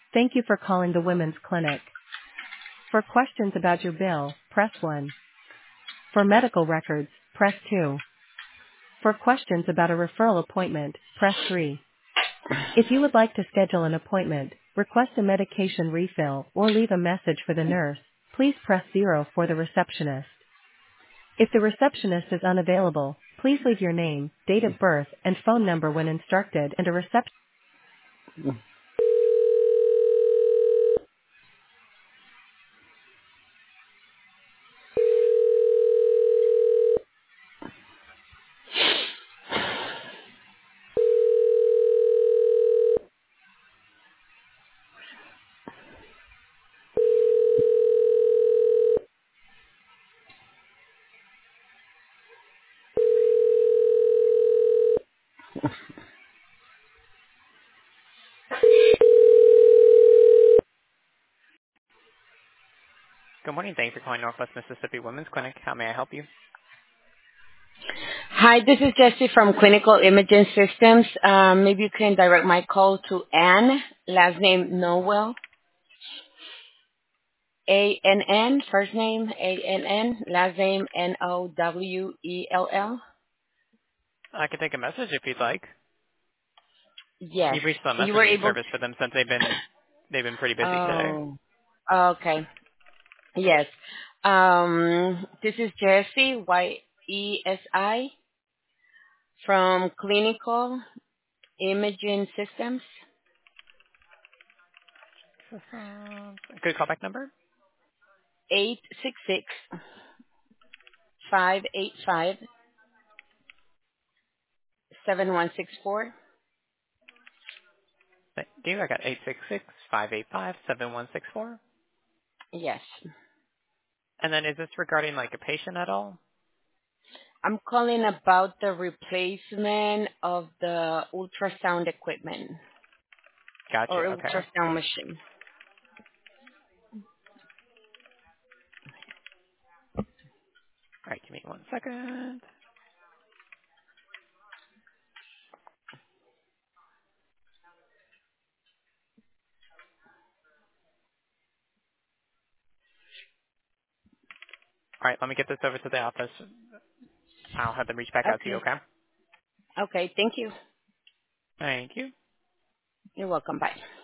Thank you for calling the Women's Clinic. For questions about your bill, press 1. For medical records, press 2. For questions about a referral appointment, press 3. If you would like to schedule an appointment, request a medication refill, or leave a message for the nurse, please press 0 for the receptionist. If the receptionist is unavailable, please leave your name, date of birth, and phone number when instructed, and a reception. Good morning. Thank you for calling Northwest Mississippi Women's Clinic. How may I help you? Hi, this is Jessie from Clinical Imaging Systems. Maybe you can direct my call to Ann, last name Nowell, A-N-N, first name A-N-N, last name Nowell. I can take a message if you'd like. Yes. You've reached the You were messaging able service for them since they've been pretty busy today. Oh, okay. Yes. This is Jessie, Y-E-S-I, from Clinical Imaging Systems, Good callback number? 866-585-7164. Thank you. I got 866-585-7164. Yes. And then is this regarding like a patient at all? I'm calling about the replacement of the ultrasound equipment or Gotcha. Okay. ultrasound machine. All right. Give me 1 second. All right. Let me get this over to the office. I'll have them reach back out to you. Okay. Okay. Okay. Thank you. Thank you. You're welcome. Bye.